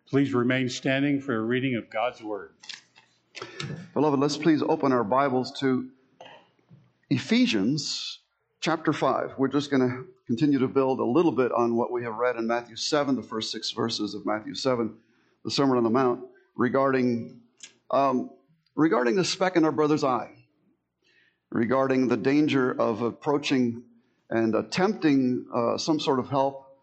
Please remain standing for a reading of God's Word. Beloved, let's please open our Bibles to Ephesians chapter 5. We're just going to continue to build a little bit on what we have read in Matthew 7, the first 6 verses of Matthew 7, the Sermon on the Mount, regarding the speck in our brother's eye, regarding the danger of approaching and attempting some sort of help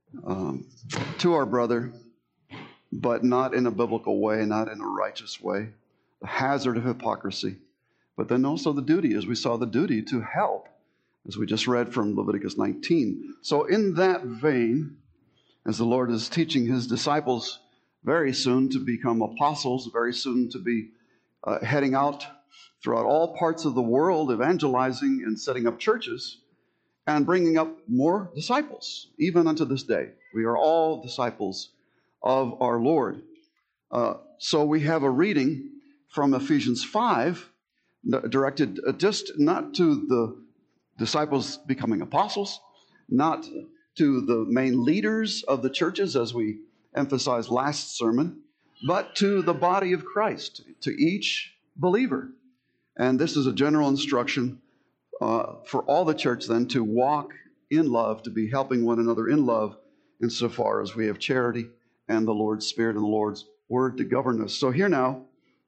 to our brother, but not in a biblical way, not in a righteous way, the hazard of hypocrisy, but then also the duty, as we saw the duty to help, as we just read from Leviticus 19. So in that vein, as the Lord is teaching his disciples very soon to become apostles, very soon to be heading out throughout all parts of the world, evangelizing and setting up churches, and bringing up more disciples, even unto this day. We are all disciples of our Lord. So we have a reading from Ephesians 5, directed just not to the disciples becoming apostles, not to the main leaders of the churches, as we emphasized last sermon, but to the body of Christ, to each believer. And this is a general instruction for all the church then to walk in love, to be helping one another in love, insofar as we have charity and the Lord's Spirit and the Lord's Word to govern us. So here now,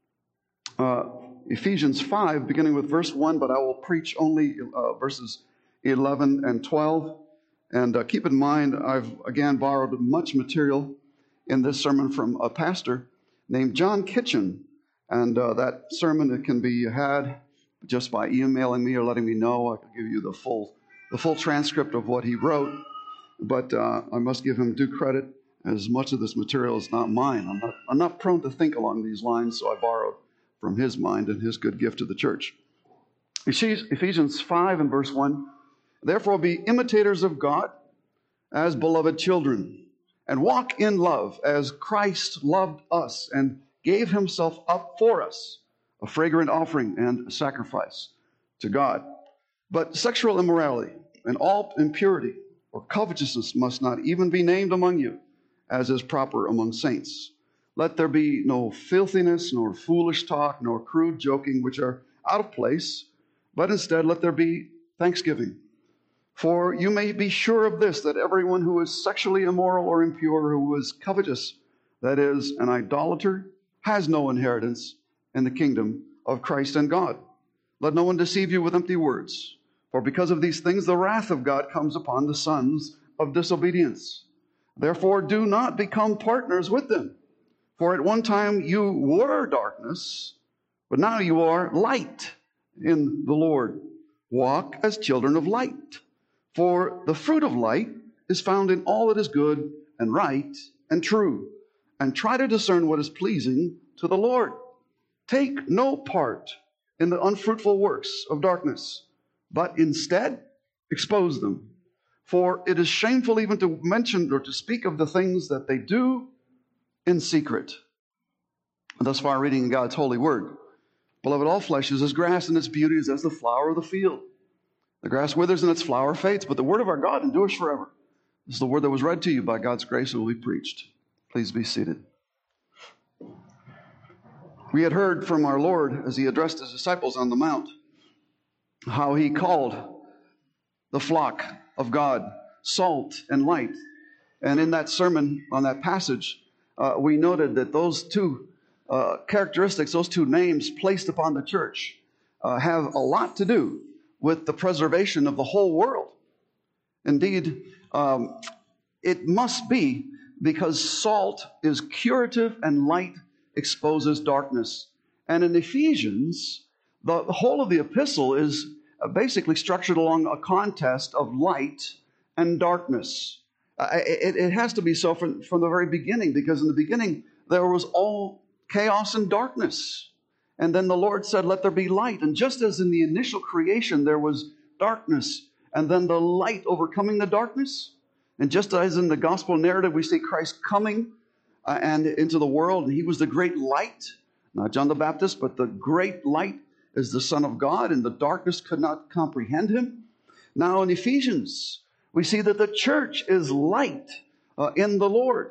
Ephesians 5, beginning with verse 1, but I will preach only verses 11 and 12. And keep in mind, I've again borrowed much material in this sermon from a pastor named John Kitchen. And that sermon, it can be had just by emailing me or letting me know. I can give you the full transcript of what he wrote. But I must give him due credit, as much of this material is not mine. I'm not prone to think along these lines, so I borrowed from his mind and his good gift to the church. Ephesians 5 and verse 1, therefore be imitators of God as beloved children, and walk in love as Christ loved us and gave himself up for us, a fragrant offering and a sacrifice to God. But sexual immorality and all impurity or covetousness must not even be named among you, as is proper among saints. Let there be no filthiness, nor foolish talk, nor crude joking, which are out of place, but instead let there be thanksgiving. For you may be sure of this, that everyone who is sexually immoral or impure, who is covetous, that is, an idolater, has no inheritance in the kingdom of Christ and God. Let no one deceive you with empty words, for because of these things the wrath of God comes upon the sons of disobedience. Therefore do not become partners with them. For at one time you were darkness, but now you are light in the Lord. Walk as children of light. For the fruit of light is found in all that is good and right and true. And try to discern what is pleasing to the Lord. Take no part in the unfruitful works of darkness, but instead expose them. For it is shameful even to mention or to speak of the things that they do in secret. Thus far, reading in God's holy word. Beloved, all flesh is as grass, and its beauty is as the flower of the field. The grass withers and its flower fades, but the word of our God endures forever. This is the word that was read to you by God's grace and will be preached. Please be seated. We had heard from our Lord as he addressed his disciples on the Mount, how he called the flock of God salt and light. And in that sermon on that passage, we noted that those two characteristics, those two names placed upon the church have a lot to do with the preservation of the whole world. Indeed, it must be because salt is curative and light exposes darkness. And in Ephesians, the whole of the epistle is basically structured along a contest of light and darkness. It has to be so from the very beginning, because in the beginning there was all chaos and darkness. And then the Lord said, let there be light. And just as in the initial creation there was darkness, and then the light overcoming the darkness, and just as in the gospel narrative we see Christ coming and into the world, and he was the great light, not John the Baptist, but the great light is the Son of God, and the darkness could not comprehend him. Now in Ephesians, we see that the church is light in the Lord.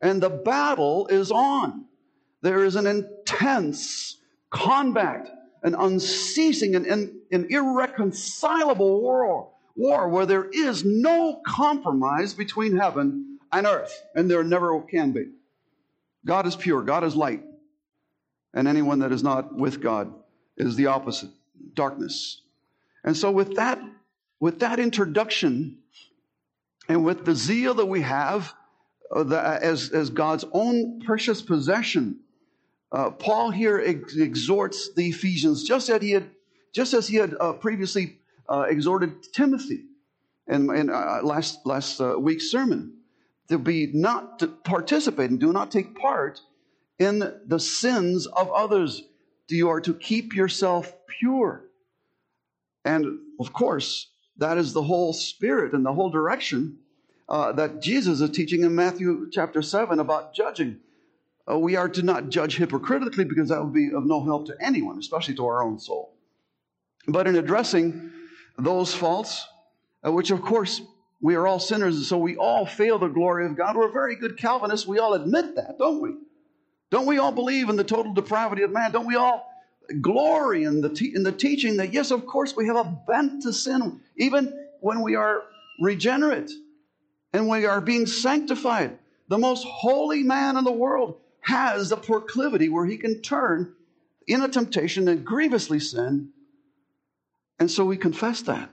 and the battle is on. There is an intense combat, an unceasing and irreconcilable war where there is no compromise between heaven and earth, and there never can be. God is pure, God is light, and anyone that is not with God is the opposite, darkness. And so with that introduction, and with the zeal that we have as God's own precious possession, Paul here exhorts the Ephesians just as he had previously exhorted Timothy in last week's sermon, to participate and do not take part in the sins of others. You are to keep yourself pure. And of course, that is the whole spirit and the whole direction that Jesus is teaching in Matthew chapter 7 about judging. We are to not judge hypocritically, because that would be of no help to anyone, especially to our own soul. But in addressing those faults, which of course we are all sinners, and so we all fail the glory of God. We're very good Calvinists. We all admit that, don't we? Don't we all believe in the total depravity of man? Don't we all glory in the teaching that, yes, of course, we have a bent to sin, even when we are regenerate and we are being sanctified? The most holy man in the world has a proclivity where he can turn in a temptation and grievously sin. And so we confess that.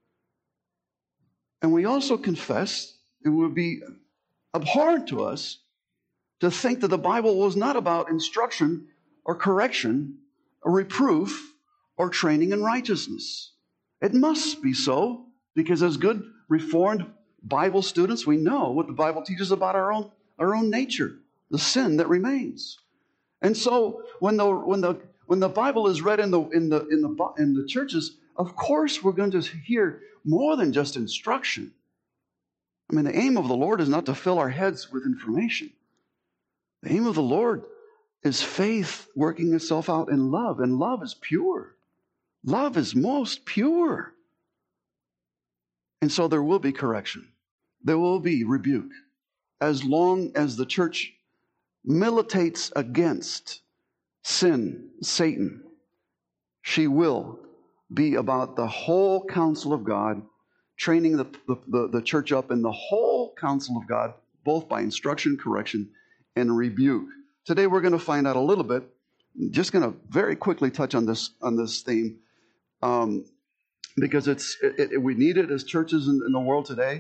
And we also confess, it would be abhorrent to us to think that the Bible was not about instruction or correction or reproof or training in righteousness. It must be so, because as good Reformed Bible students, we know what the Bible teaches about our own nature, the sin that remains. And so when the Bible is read in the churches, of course we're going to hear more than just instruction. I mean, the aim of the Lord is not to fill our heads with information. The aim of the Lord is faith working itself out in love, and love is pure. Love is most pure. And so there will be correction. There will be rebuke. As long as the church militates against sin, Satan, she will be about the whole counsel of God, training the church up in the whole counsel of God, both by instruction, correction, and rebuke. Today we're going to find out a little bit. Just going to very quickly touch on this theme, because we need it as churches in the world today.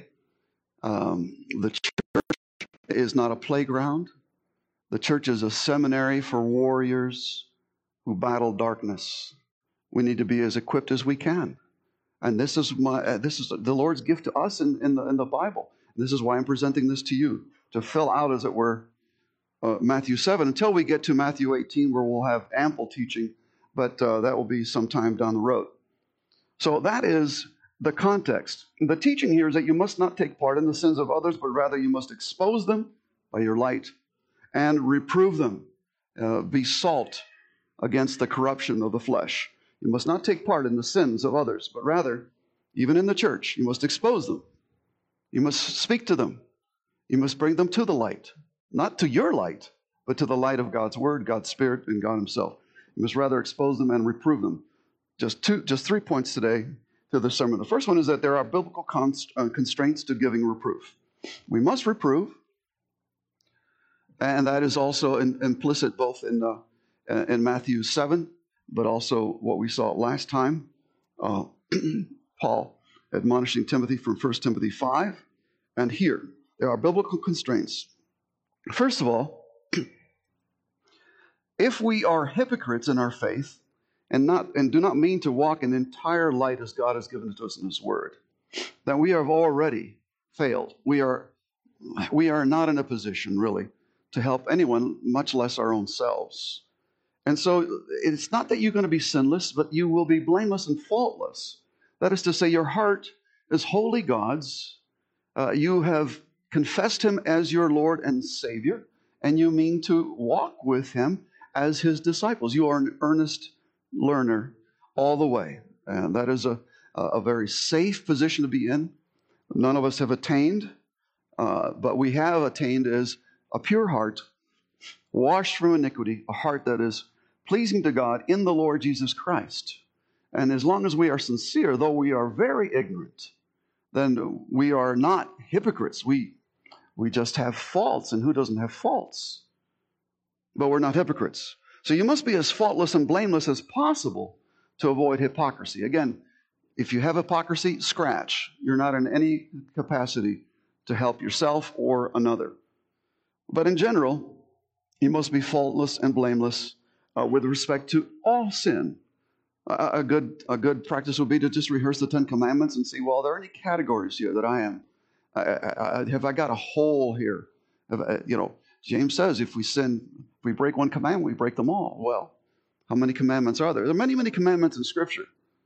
The church is not a playground. The church is a seminary for warriors who battle darkness. We need to be as equipped as we can, and this is the Lord's gift to us in the Bible. This is why I'm presenting this to you, to fill out, as it were, Matthew 7, until we get to Matthew 18, where we'll have ample teaching, but that will be sometime down the road. So that is the context. The teaching here is that you must not take part in the sins of others, but rather you must expose them by your light and reprove them. Be salt against the corruption of the flesh. You must not take part in the sins of others, but rather, even in the church, you must expose them. You must speak to them. You must bring them to the light. Not to your light, but to the light of God's Word, God's Spirit, and God Himself. You must rather expose them and reprove them. Just 3 points today to the sermon. The first one is that there are biblical constraints to giving reproof. We must reprove, and that is also implicit both in Matthew 7, but also what we saw last time, Paul admonishing Timothy from 1 Timothy 5, and here there are biblical constraints. First of all, if we are hypocrites in our faith and do not mean to walk in the entire light as God has given it to us in His Word, then we have already failed. We are not in a position really to help anyone, much less our own selves. And so it's not that you're going to be sinless, but you will be blameless and faultless. That is to say, your heart is wholly God's. You have confessed Him as your Lord and Savior, and you mean to walk with Him as His disciples. You are an earnest learner all the way. And that is a very safe position to be in. None of us have attained, but we have attained as a pure heart, washed from iniquity, a heart that is pleasing to God in the Lord Jesus Christ. And as long as we are sincere, though we are very ignorant, then we are not hypocrites. We just have faults, and who doesn't have faults? But we're not hypocrites. So you must be as faultless and blameless as possible to avoid hypocrisy. Again, if you have hypocrisy, scratch. You're not in any capacity to help yourself or another. But in general, you must be faultless and blameless with respect to all sin. A good practice would be to just rehearse the Ten Commandments and see, well, are there any categories here that I am? Have I got a hole here? James says if we break one commandment, we break them all. Well, how many commandments are there? There are many, many commandments in Scripture.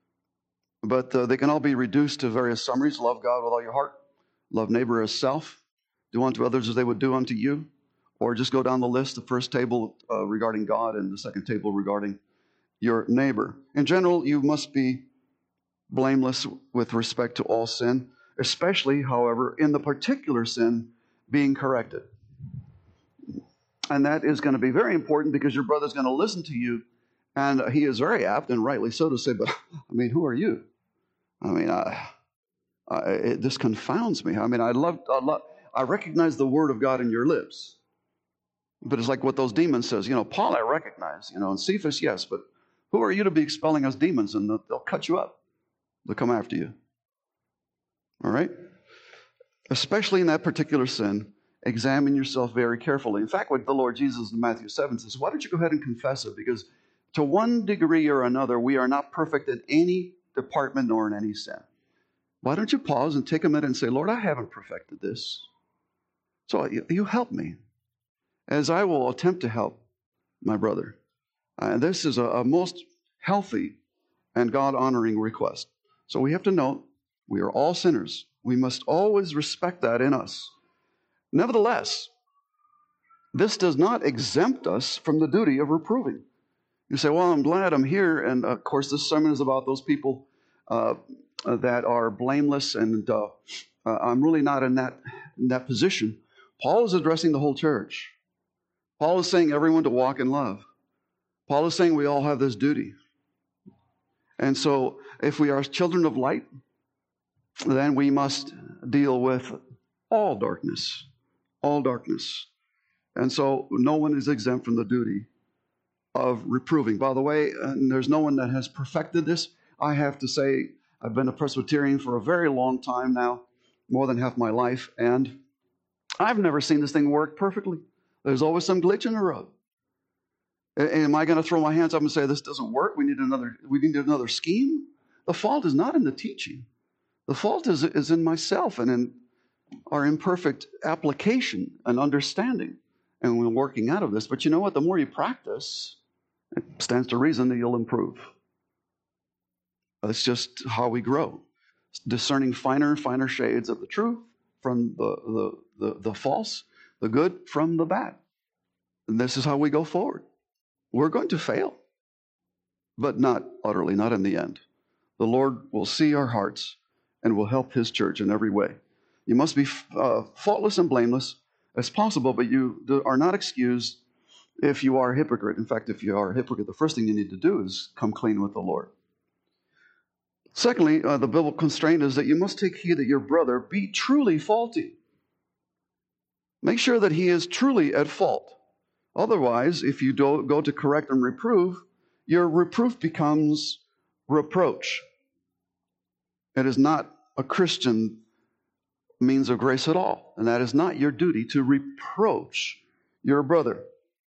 But they can all be reduced to various summaries. Love God with all your heart. Love neighbor as self. Do unto others as they would do unto you. Or just go down the list, the first table regarding God and the second table regarding your neighbor. In general, you must be blameless with respect to all sin, especially, however, in the particular sin being corrected. And that is going to be very important because your brother's going to listen to you, and he is very apt, and rightly so, to say, but, I mean, who are you? I mean, this confounds me. I mean, I recognize the word of God in your lips. But it's like what those demons says. Paul, I recognize. And Cephas, yes, but who are you to be expelling us demons? And they'll cut you up. They'll come after you. All right? Especially in that particular sin, examine yourself very carefully. In fact, what the Lord Jesus in Matthew 7 says, why don't you go ahead and confess it? Because to one degree or another, we are not perfect in any department nor in any sin. Why don't you pause and take a minute and say, Lord, I haven't perfected this. So you help me as I will attempt to help my brother. This is a most healthy and God-honoring request. So we have to note, we are all sinners. We must always respect that in us. Nevertheless, this does not exempt us from the duty of reproving. You say, well, I'm glad I'm here. And of course, this sermon is about those people that are blameless, and I'm really not in that position. Paul is addressing the whole church. Paul is saying everyone to walk in love. Paul is saying we all have this duty. And so if we are children of light, then we must deal with all darkness. All darkness. And so no one is exempt from the duty of reproving. By the way, there's no one that has perfected this. I have to say, I've been a Presbyterian for a very long time now, more than half my life, and I've never seen this thing work perfectly. There's always some glitch in the road. Am I going to throw my hands up and say, this doesn't work, we need another scheme? The fault is not in the teaching. The fault is in myself and in our imperfect application and understanding. And we're working out of this. But you know what? The more you practice, it stands to reason that you'll improve. That's just how we grow. Discerning finer and finer shades of the truth from the false, the good from the bad. And this is how we go forward. We're going to fail, but not utterly, not in the end. The Lord will see our hearts and will help His church in every way. You must be faultless and blameless as possible, but you are not excused if you are a hypocrite. In fact, if you are a hypocrite, the first thing you need to do is come clean with the Lord. Secondly, the biblical constraint is that you must take heed that your brother be truly faulty. Make sure that he is truly at fault. Otherwise, if you don't go to correct and reprove, your reproof becomes reproach. It is not a Christian means of grace at all. And that is not your duty to reproach your brother.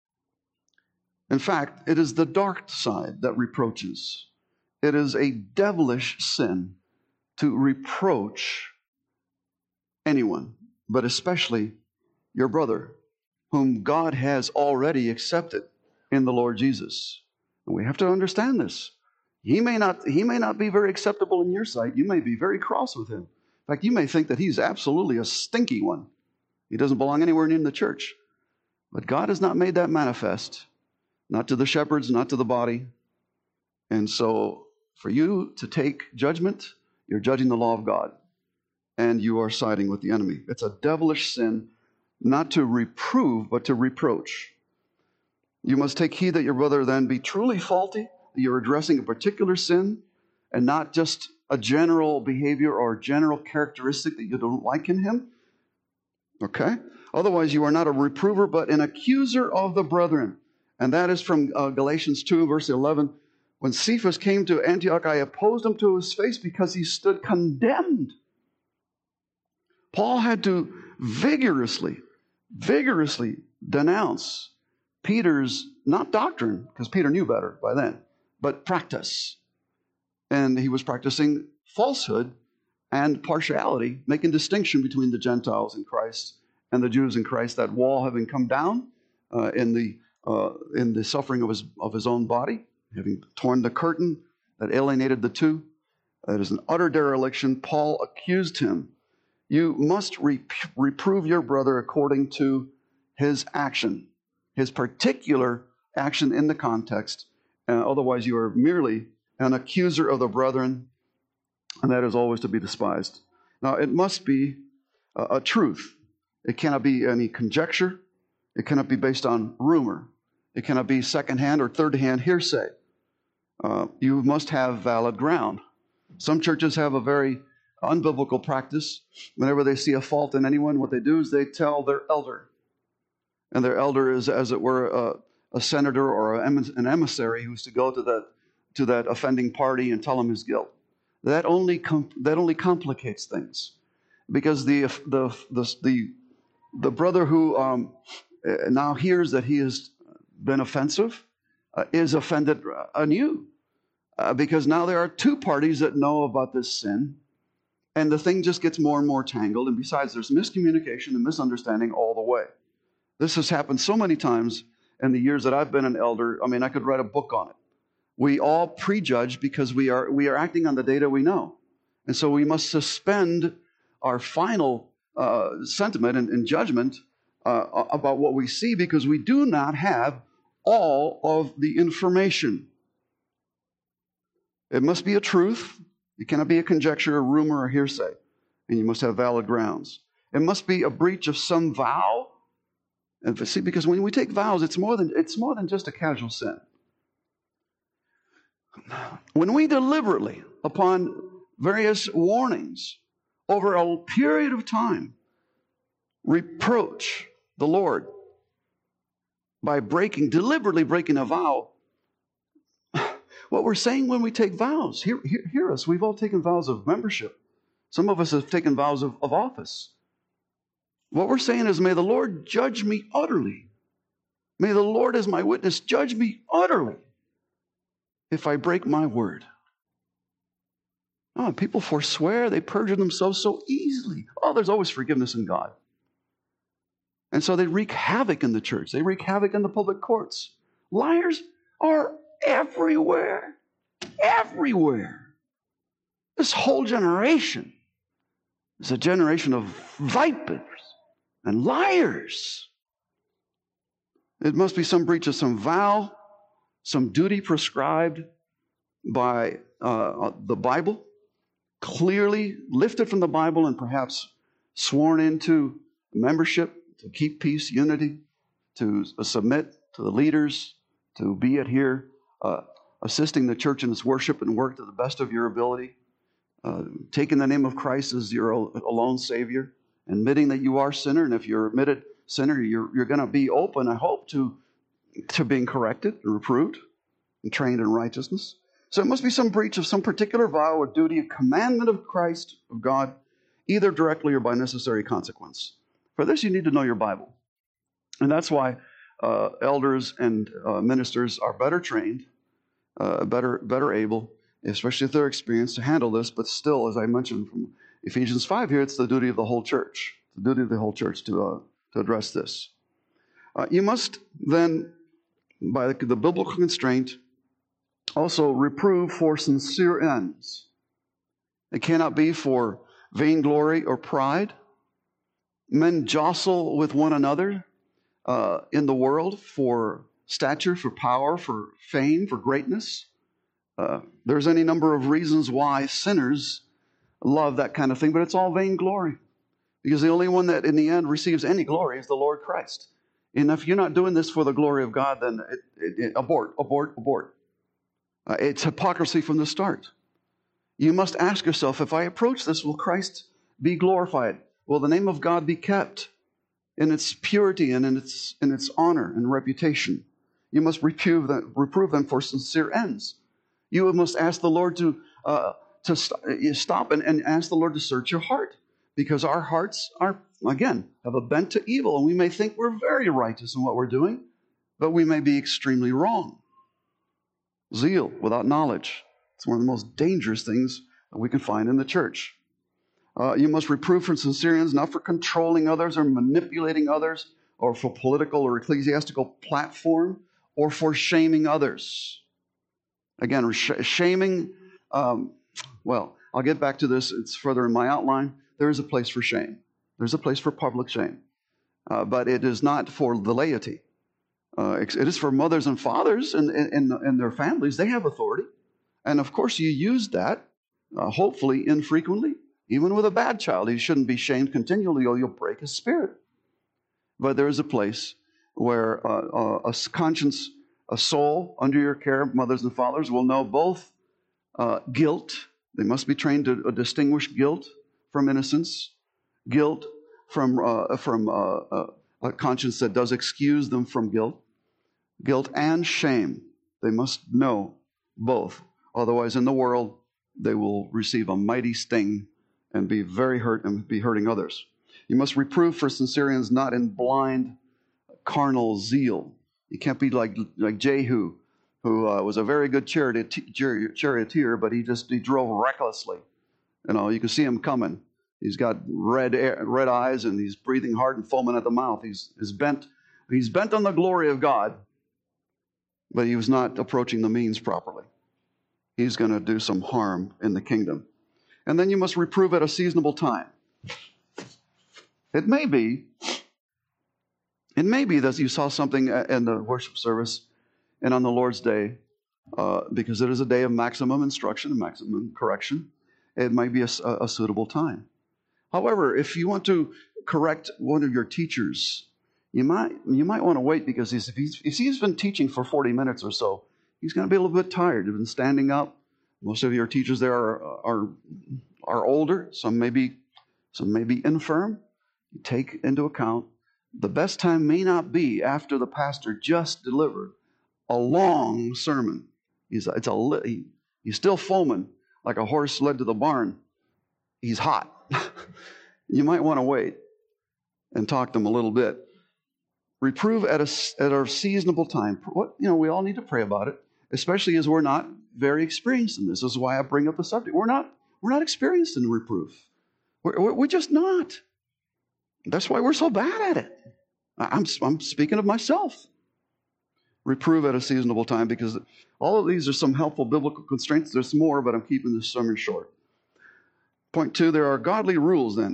In fact, it is the dark side that reproaches. It is a devilish sin to reproach anyone, but especially your brother, whom God has already accepted in the Lord Jesus. And we have to understand this. He may not be very acceptable in your sight. You may be very cross with him. In fact, you may think that he's absolutely a stinky one. He doesn't belong anywhere near the church. But God has not made that manifest, not to the shepherds, not to the body. And so for you to take judgment, you're judging the law of God, and you are siding with the enemy. It's a devilish sin not to reprove, but to reproach. You must take heed that your brother then be truly faulty, that you're addressing a particular sin, and not just a general behavior or general characteristic that you don't like in him. Okay? Otherwise, you are not a reprover, but an accuser of the brethren. And that is from Galatians 2, verse 11. When Cephas came to Antioch, I opposed him to his face because he stood condemned. Paul had to vigorously denounce Peter's, not doctrine, because Peter knew better by then, but practice. And he was practicing falsehood and partiality, making distinction between the Gentiles in Christ and the Jews in Christ. That wall having come down in the suffering of his own body, having torn the curtain that alienated the two. That is an utter dereliction. Paul accused him. You must reprove your brother according to his action, his particular action in the context. Otherwise, you are merely an accuser of the brethren, and that is always to be despised. Now, it must be a truth. It cannot be any conjecture. It cannot be based on rumor. It cannot be secondhand or third-hand hearsay. You must have valid ground. Some churches have a very unbiblical practice. Whenever they see a fault in anyone, what they do is they tell their elder. And their elder is, as it were, a senator or an emissary who's to go to that offending party and tell him his guilt. That only complicates things, because the brother who now hears that he has been offensive is offended anew, because now there are two parties that know about this sin, and the thing just gets more and more tangled. And besides, there's miscommunication and misunderstanding all the way. This has happened so many times in the years that I've been an elder. I mean, I could write a book on it. We all prejudge because we are acting on the data we know. And so we must suspend our final sentiment and judgment about what we see, because we do not have all of the information. It must be a truth. It cannot be a conjecture, a rumor, or hearsay. And you must have valid grounds. It must be a breach of some vow. And see, because when we take vows, it's more than just a casual sin. When we deliberately, upon various warnings over a period of time, reproach the Lord by deliberately breaking a vow, what we're saying when we take vows, hear us, we've all taken vows of membership. Some of us have taken vows of office. What we're saying is, may the Lord judge me utterly. May the Lord, as my witness, judge me utterly if I break my word. Oh, people forswear, they perjure themselves so easily. Oh, there's always forgiveness in God. And so they wreak havoc in the church. They wreak havoc in the public courts. Liars are everywhere. Everywhere. This whole generation is a generation of vipers and liars. It must be some breach of some vow, some duty prescribed by the Bible, clearly lifted from the Bible and perhaps sworn into membership to keep peace, unity, to submit to the leaders, to be here, assisting the church in its worship and work to the best of your ability, taking the name of Christ as your alone Savior, admitting that you are a sinner, and if you're admitted sinner, you're going to be open, I hope, to being corrected and reproved and trained in righteousness. So it must be some breach of some particular vow or duty, a commandment of Christ, of God, either directly or by necessary consequence. For this, you need to know your Bible. And that's why elders and ministers are better trained, better able, especially if they're experienced, to handle this. But still, as I mentioned from Ephesians 5 here, it's the duty of the whole church, to address this. You must then, by the biblical constraint, also reprove for sincere ends. It cannot be for vainglory or pride. Men jostle with one another in the world for stature, for power, for fame, for greatness. There's any number of reasons why sinners love that kind of thing, but it's all vainglory. because the only one that in the end receives any glory is the Lord Christ. And if you're not doing this for the glory of God, then abort. It's hypocrisy from the start. You must ask yourself, if I approach this, will Christ be glorified? Will the name of God be kept in its purity and in its honor and reputation? You must reprove them for sincere ends. You must ask the Lord to stop and ask the Lord to search your heart, because our hearts have a bent to evil, and we may think we're very righteous in what we're doing, but we may be extremely wrong. Zeal without knowledge. It's one of the most dangerous things that we can find in the church. You must reprove from sincere ends, not for controlling others or manipulating others, or for political or ecclesiastical platform, or for shaming others. Again, shaming, I'll get back to this. It's further in my outline. There is a place for shame. There's a place for public shame. But it is not for the laity. It is for mothers and fathers and their families. They have authority. And of course, you use that, hopefully infrequently. Even with a bad child, he shouldn't be shamed continually, or you'll break his spirit. But there is a place where a conscience, a soul under your care, mothers and fathers, will know both guilt. They must be trained to distinguish guilt from innocence, guilt from a conscience that does excuse them from guilt and shame. They must know both. Otherwise, in the world, they will receive a mighty sting and be very hurt and be hurting others. You must reprove for sincere ends, not in blind carnal zeal. You can't be like Jehu, who was a very good charioteer, but he drove recklessly. You can see him coming. He's got red eyes, and he's breathing hard and foaming at the mouth. He's bent on the glory of God, but he was not approaching the means properly. He's going to do some harm in the kingdom. And then you must reprove at a seasonable time. It may be that you saw something in the worship service and on the Lord's day, because it is a day of maximum instruction and maximum correction. It might be a suitable time. However, if you want to correct one of your teachers, you might want to wait, because if he's been teaching for 40 minutes or so, he's going to be a little bit tired. He's been standing up. Most of your teachers there are older. Some may be infirm. You take into account the best time may not be after the pastor just delivered a long sermon. He's still foaming like a horse led to the barn. He's hot. You might want to wait and talk to him a little bit. Reprove at a seasonable time. We all need to pray about it, especially as we're not very experienced in this. This is why I bring up the subject. We're not experienced in reproof. We're just not. That's why we're so bad at it. I'm speaking of myself. Reprove at a seasonable time, because all of these are some helpful biblical constraints. There's more, but I'm keeping this sermon short. Point 2, there are godly rules then.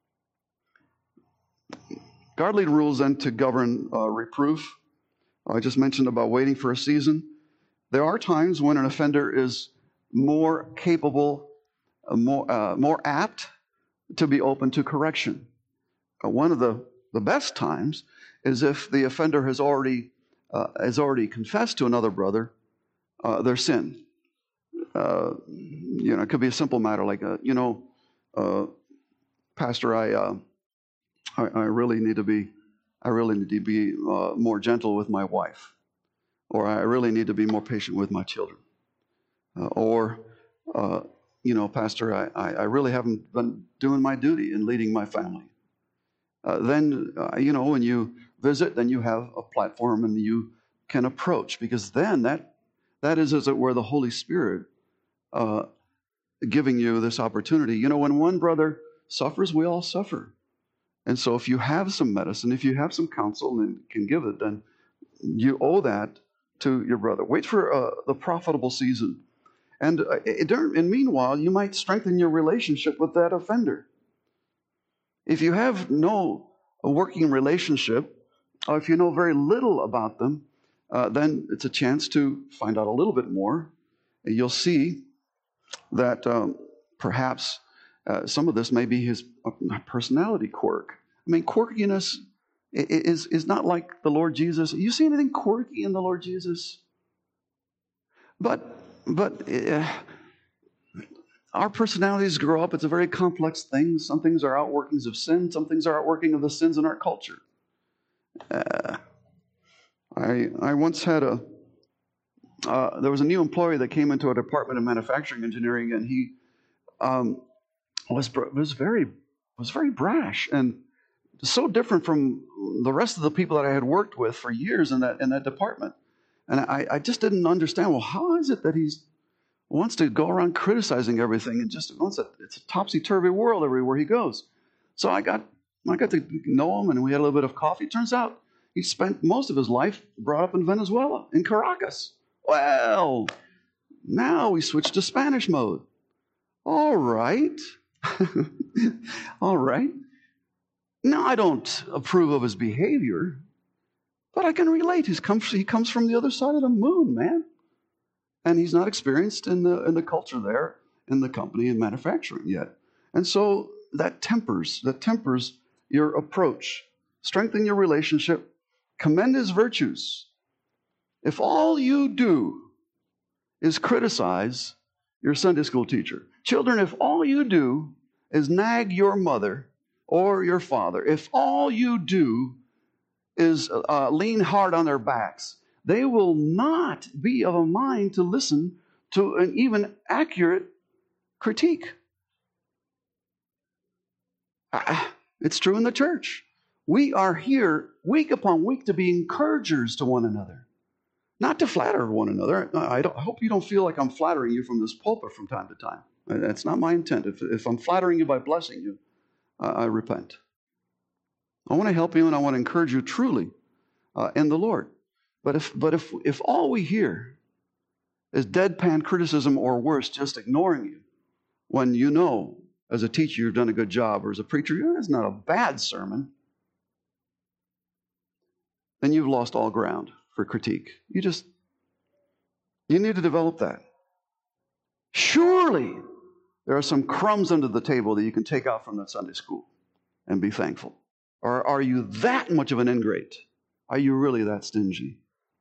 Godly rules then to govern reproof. I just mentioned about waiting for a season. There are times when an offender is more capable, more apt to be open to correction. One of the best times is if the offender has already confessed to another brother their sin. It could be a simple matter like, Pastor, I really need to be more gentle with my wife, or I really need to be more patient with my children, Pastor, I really haven't been doing my duty in leading my family. Then when you visit, then you have a platform and you can approach, because then that is, as it were, the Holy Spirit giving you this opportunity. When one brother suffers, we all suffer. And so if you have some medicine, if you have some counsel and can give it, then you owe that to your brother. Wait for the profitable season. And meanwhile, you might strengthen your relationship with that offender. If you have no working relationship, or if you know very little about them, then it's a chance to find out a little bit more. And you'll see that perhaps Some of this may be his personality quirk. I mean, quirkiness is not like the Lord Jesus. You see anything quirky in the Lord Jesus? But our personalities grow up. It's a very complex thing. Some things are outworkings of sin. Some things are outworking of the sins in our culture. I once had there was a new employee that came into a department of manufacturing engineering, and he was very brash and so different from the rest of the people that I had worked with for years in that department. And I just didn't understand, well, how is it that he wants to go around criticizing everything and just wants it's a topsy-turvy world everywhere he goes. So I got to know him, and we had a little bit of coffee. Turns out he spent most of his life brought up in Venezuela, in Caracas. Well, now we switched to Spanish mode. All right. All right. Now, I don't approve of his behavior, but I can relate. He comes from the other side of the moon, man. And he's not experienced in the culture there, in the company in manufacturing yet. And so that tempers your approach. Strengthen your relationship. Commend his virtues. If all you do is criticize your Sunday school teacher, children, if all you do is nag your mother or your father, if all you do is lean hard on their backs, they will not be of a mind to listen to an even accurate critique. It's true in the church. We are here week upon week to be encouragers to one another, not to flatter one another. I hope you don't feel like I'm flattering you from this pulpit from time to time. That's not my intent. If I'm flattering you by blessing you, I repent. I want to help you, and I want to encourage you truly in the Lord. But if all we hear is deadpan criticism, or worse, just ignoring you, when you know as a teacher you've done a good job, or as a preacher, it's not a bad sermon, then you've lost all ground for critique. You need to develop that. Surely there are some crumbs under the table that you can take out from that Sunday school and be thankful. Or are you that much of an ingrate? Are you really that stingy?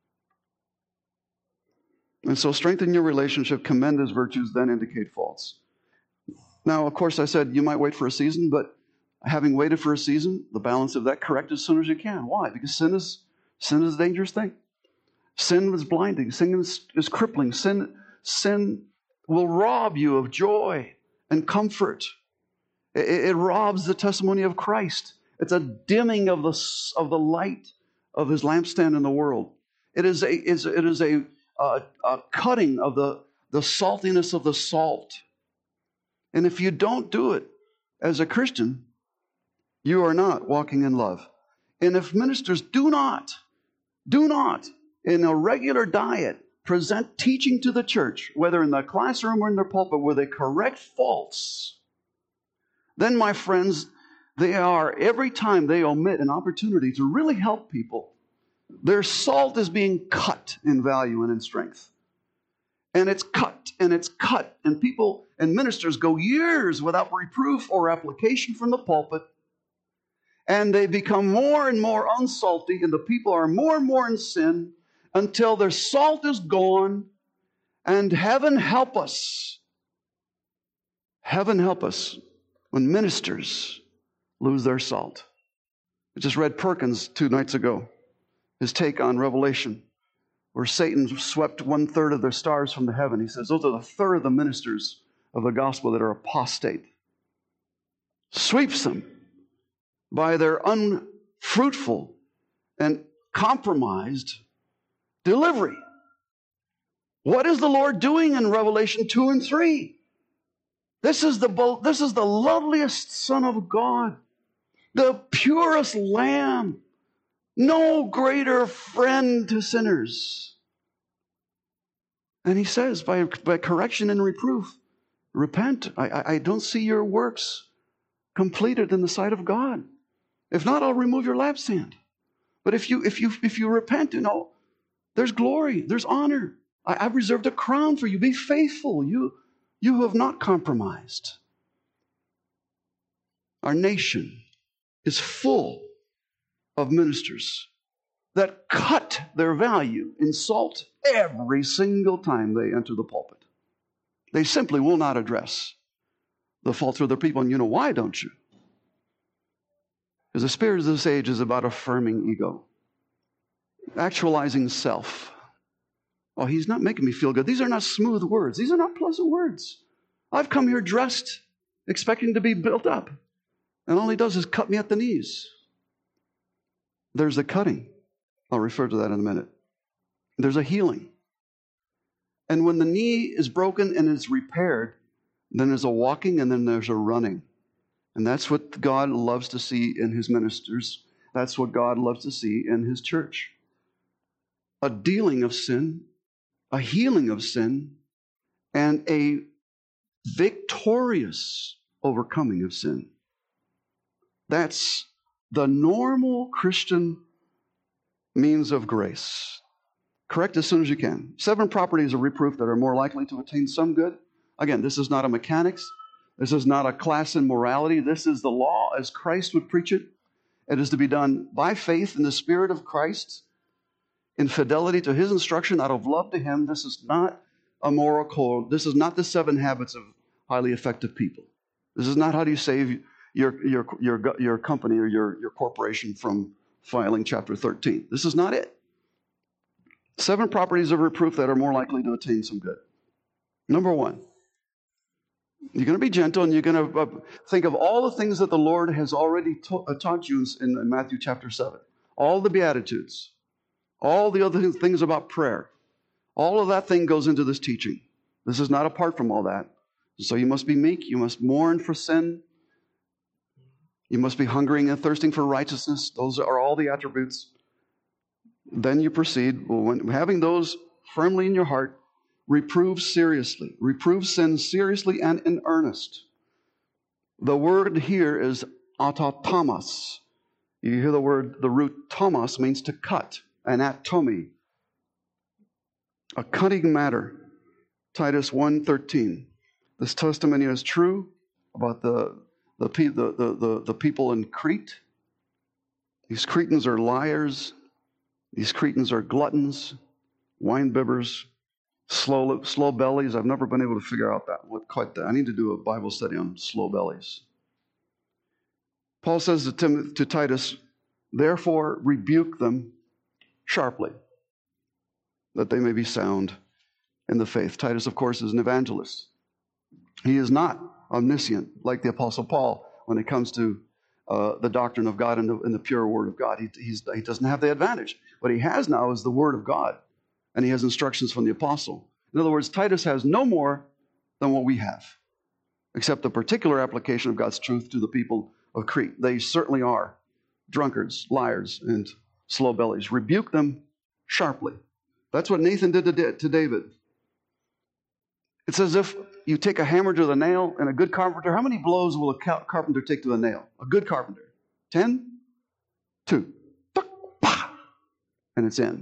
And so strengthen your relationship, commend his virtues, then indicate faults. Now, of course, I said you might wait for a season, but having waited for a season, the balance of that, correct as soon as you can. Why? Because sin is a dangerous thing. Sin is blinding. Sin is crippling. Sin will rob you of joy and comfort. It robs the testimony of Christ. It's a dimming of the light of his lampstand in the world. It is a cutting of the saltiness of the salt. And if you don't do it as a Christian, you are not walking in love. And if ministers do not, in a regular diet, present teaching to the church, whether in the classroom or in their pulpit, where they correct faults, then, my friends, they are, every time they omit an opportunity to really help people, their salt is being cut in value and in strength. And it's cut, and people and ministers go years without reproof or application from the pulpit, and they become more and more unsalty, and the people are more and more in sin until their salt is gone, and heaven help us. Heaven help us when ministers lose their salt. I just read Perkins 2 nights ago, his take on Revelation, where Satan swept 1/3 of their stars from the heaven. He says those are the third of the ministers of the gospel that are apostate. Sweeps them by their unfruitful and compromised delivery. What is the Lord doing in Revelation 2 and 3? This is the loveliest Son of God, the purest Lamb, no greater friend to sinners. And he says, by correction and reproof, repent. I don't see your works completed in the sight of God. If not, I'll remove your lampstand. But if you repent, there's glory, there's honor. I've reserved a crown for you. Be faithful. You have not compromised. Our nation is full of ministers that cut their value in salt every single time they enter the pulpit. They simply will not address the faults of their people. And you know why, don't you? Because the spirit of this age is about affirming ego, actualizing self. Oh, he's not making me feel good. These are not smooth words. These are not pleasant words. I've come here dressed, expecting to be built up. And all he does is cut me at the knees. There's a cutting. I'll refer to that in a minute. There's a healing. And when the knee is broken and it's repaired, then there's a walking and then there's a running. And that's what God loves to see in his ministers. That's what God loves to see in his church. A dealing of sin, a healing of sin, and a victorious overcoming of sin. That's the normal Christian means of grace. Correct as soon as you can. 7 properties of reproof that are more likely to attain some good. Again, this is not a mechanics. This is not a class in morality. This is the law as Christ would preach it. It is to be done by faith in the Spirit of Christ, in fidelity to his instruction, out of love to him. This is not a moral code. This is not the 7 habits of highly effective people. This is not how do you save your company or your corporation from filing Chapter 13. This is not it. 7 properties of reproof that are more likely to attain some good. Number 1, you're going to be gentle and you're going to think of all the things that the Lord has already taught you in Matthew chapter 7. All the Beatitudes, all the other things about prayer. All of that thing goes into this teaching. This is not apart from all that. So you must be meek. You must mourn for sin. You must be hungering and thirsting for righteousness. Those are all the attributes. Then you proceed. Well, when having those firmly in your heart, reprove seriously. Reprove sin seriously and in earnest. The word here is autotomos. You hear the word, the root tomos means to cut. Anatomy. A cutting matter. Titus 1:13. This testimony is true about the people in Crete. These Cretans are liars. These Cretans are gluttons, wine bibbers, slow bellies. I've never been able to figure out that. I need to do a Bible study on slow bellies. Paul says to Titus, therefore rebuke them sharply, that they may be sound in the faith. Titus, of course, is an evangelist. He is not omniscient like the Apostle Paul when it comes to the doctrine of God and the pure Word of God. He doesn't have the advantage. What he has now is the Word of God, and he has instructions from the Apostle. In other words, Titus has no more than what we have, except the particular application of God's truth to the people of Crete. They certainly are drunkards, liars, and slow bellies. Rebuke them sharply. That's what Nathan did to David. It's as if you take a hammer to the nail, and a good carpenter, how many blows will a carpenter take to the nail? A good carpenter. 10? 2. And it's in.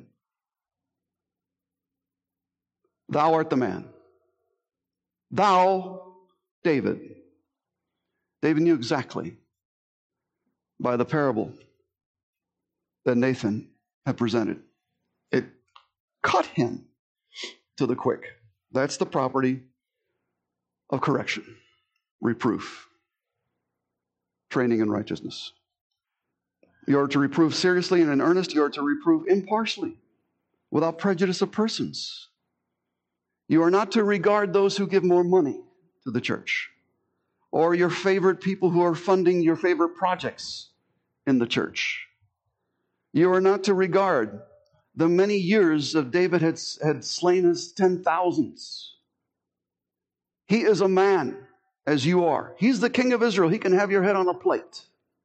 Thou art the man. Thou, David. David knew exactly by the parable that Nathan had presented. It cut him to the quick. That's the property of correction, reproof, training in righteousness. You are to reprove seriously and in earnest. You are to reprove impartially, without prejudice of persons. You are not to regard those who give more money to the church, or your favorite people who are funding your favorite projects in the church. You are not to regard the many years of David had slain his 10,000s. He is a man, as you are. He's the king of Israel. He can have your head on a plate.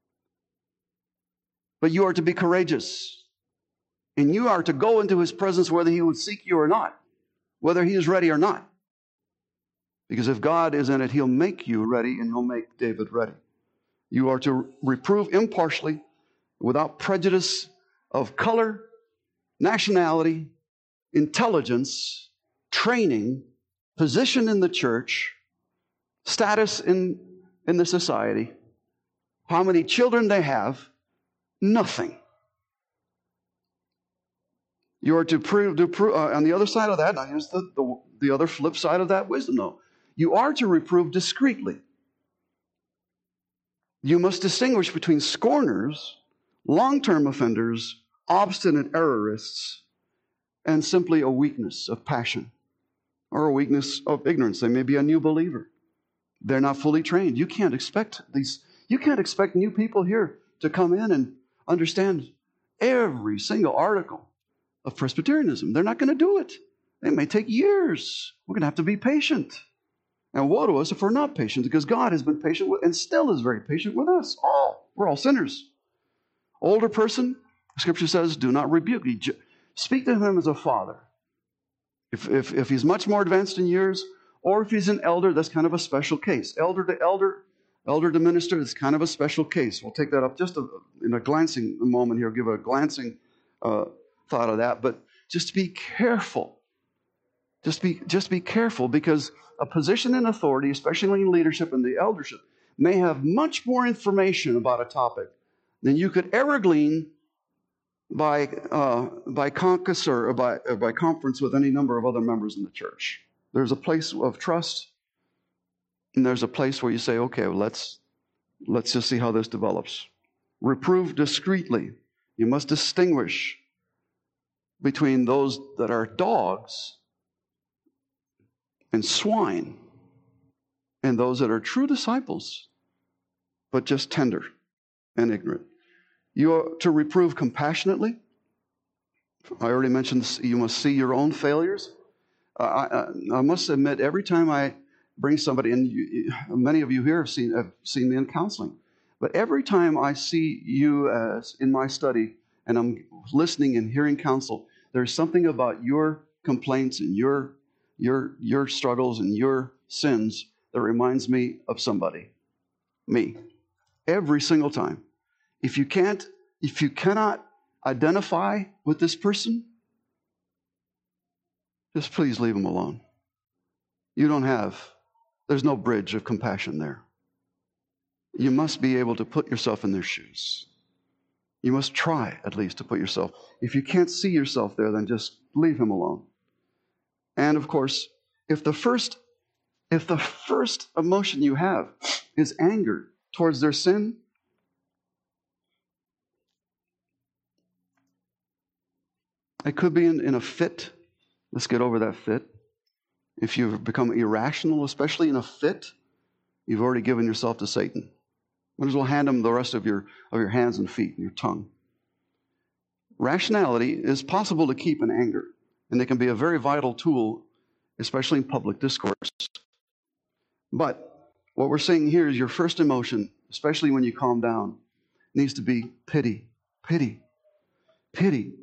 But you are to be courageous. And you are to go into his presence whether he would seek you or not, whether he is ready or not. Because if God is in it, he'll make you ready and he'll make David ready. You are to reprove impartially, without prejudice of color, nationality, intelligence, training, position in the church, status in the society. How many children they have? Nothing. You are to prove, on the other side of that, now here's the other flip side of that wisdom, though. You are to reprove discreetly. You must distinguish between scorners, long-term offenders, obstinate errorists, and simply a weakness of passion or a weakness of ignorance. They may be a new believer. They're not fully trained. You can't expect new people here to come in and understand every single article of Presbyterianism. They're not going to do it. It may take years. We're going to have to be patient. And woe to us if we're not patient, because God has been patient with, and still is very patient with us all. We're all sinners. Older person, Scripture says, do not rebuke. Speak to him as a father. If he's much more advanced in years, or if he's an elder, that's kind of a special case. Elder to elder, elder to minister, is kind of a special case. We'll take that up just in a glancing moment here, give a glancing thought of that. But just be careful. Just be careful, because a position in authority, especially in leadership and the eldership, may have much more information about a topic than you could ever glean by caucus or by conference with any number of other members in the church. There's a place of trust, and there's a place where you say, okay, well, let's just see how this develops. Reprove discreetly. You must distinguish between those that are dogs and swine, and those that are true disciples, but just tender and ignorant. You are to reprove compassionately. I already mentioned this, you must see your own failures. I must admit, every time I bring somebody, and many of you here have seen me in counseling, but every time I see you as in my study and I'm listening and hearing counsel, there's something about your complaints and your struggles and your sins that reminds me of somebody. Me. Every single time. If you cannot identify with this person, just please leave them alone. There's no bridge of compassion there. You must be able to put yourself in their shoes. You must try, at least, to put yourself. If you can't see yourself there, then just leave him alone. And of course, if the first emotion you have is anger towards their sin, it could be in a fit. Let's get over that fit. If you've become irrational, especially in a fit, you've already given yourself to Satan. Might as well hand him the rest of your hands and feet and your tongue. Rationality is possible to keep in anger, and it can be a very vital tool, especially in public discourse. But what we're saying here is your first emotion, especially when you calm down, needs to be pity. Pity. Pity.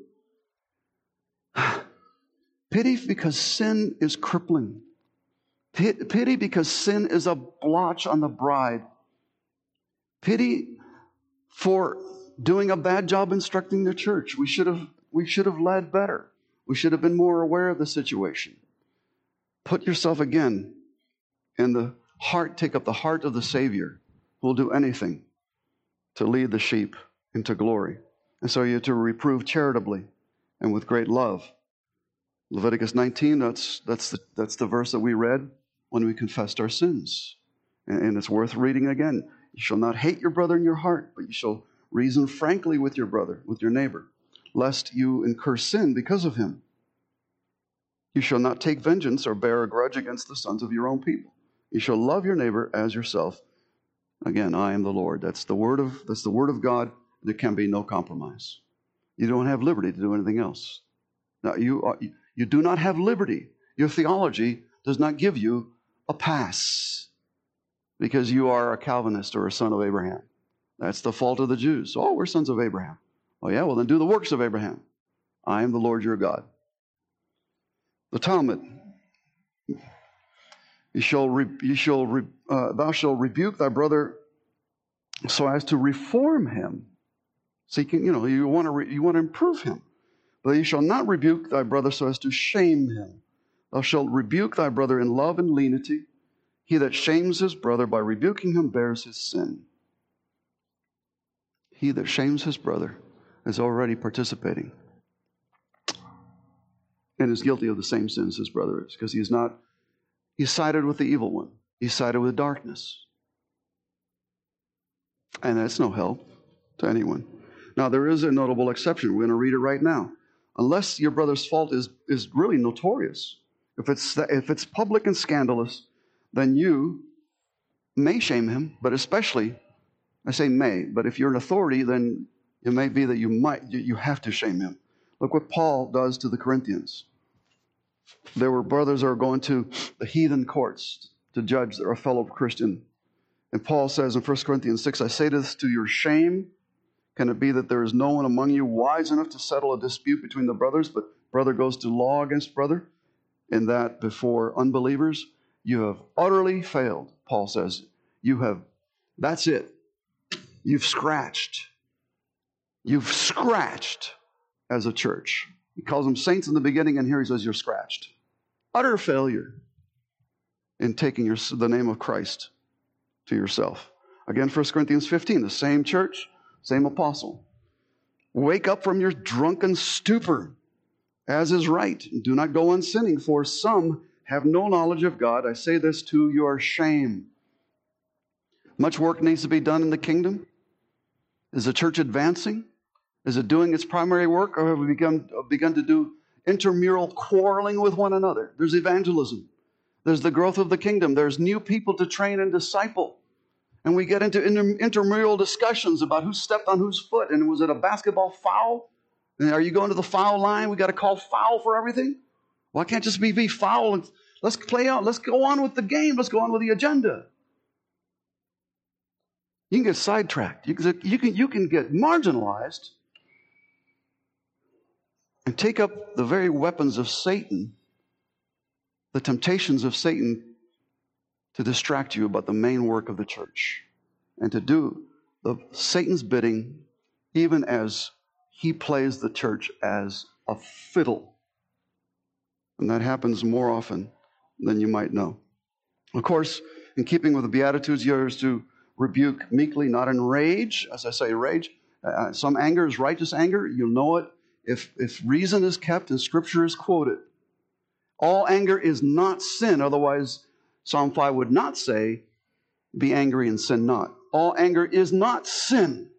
Pity because sin is crippling. Pity because sin is a blotch on the bride. Pity for doing a bad job instructing the church. We should have led better. We should have been more aware of the situation. Put yourself again in the heart, take up the heart of the Savior, who will do anything to lead the sheep into glory. And so you're to reprove charitably and with great love. Leviticus 19, that's the verse that we read when we confessed our sins. And it's worth reading again. You shall not hate your brother in your heart, but you shall reason frankly with your brother, with your neighbor, lest you incur sin because of him. You shall not take vengeance or bear a grudge against the sons of your own people. You shall love your neighbor as yourself. Again, I am the Lord. That's the word of God. There can be no compromise. You don't have liberty to do anything else. Now, you do not have liberty. Your theology does not give you a pass because you are a Calvinist or a son of Abraham. That's the fault of the Jews. Oh, we're sons of Abraham. Oh, yeah, well, then do the works of Abraham. I am the Lord your God. The Talmud. Thou shalt rebuke thy brother so as to reform him. Seeking, you want to improve him. But you shall not rebuke thy brother so as to shame him. Thou shalt rebuke thy brother in love and lenity. He that shames his brother by rebuking him bears his sin. He that shames his brother is already participating and is guilty of the same sins his brother is, because he's sided with the evil one. He's sided with darkness. And that's no help to anyone. Now, there is a notable exception. We're going to read it right now. Unless your brother's fault is really notorious, if it's public and scandalous, then you may shame him, but especially, I say may, but if you're an authority, then it may be that you have to shame him. Look what Paul does to the Corinthians. There were brothers that are going to the heathen courts to judge their fellow Christian. And Paul says in 1 Corinthians 6, I say this to your shame. Can it be that there is no one among you wise enough to settle a dispute between the brothers, but brother goes to law against brother? In that before unbelievers, you have utterly failed, Paul says. That's it. You've scratched as a church. He calls them saints in the beginning, and here he says you're scratched. Utter failure in taking the name of Christ to yourself. Again, 1 Corinthians 15, the same church, same apostle. Wake up from your drunken stupor, as is right. Do not go on sinning, for some have no knowledge of God. I say this to your shame. Much work needs to be done in the kingdom. Is the church advancing? Is it doing its primary work, or have we begun to do intramural quarreling with one another? There's evangelism. There's the growth of the kingdom. There's new people to train and disciple. And we get into intramural discussions about who stepped on whose foot, and was it a basketball foul? And are you going to the foul line? We got to call foul for everything? Why can't just be foul? And let's play out. Let's go on with the game. Let's go on with the agenda. You can get sidetracked. You can get marginalized and take up the very weapons of Satan, the temptations of Satan, to distract you about the main work of the church and to do Satan's bidding, even as he plays the church as a fiddle. And that happens more often than you might know. Of course, in keeping with the Beatitudes, yours to rebuke meekly, not in rage. As I say, rage. Some anger is righteous anger. You'll know it if reason is kept and Scripture is quoted. All anger is not sin. Otherwise, Psalm 5 would not say, be angry and sin not. All anger is not sin.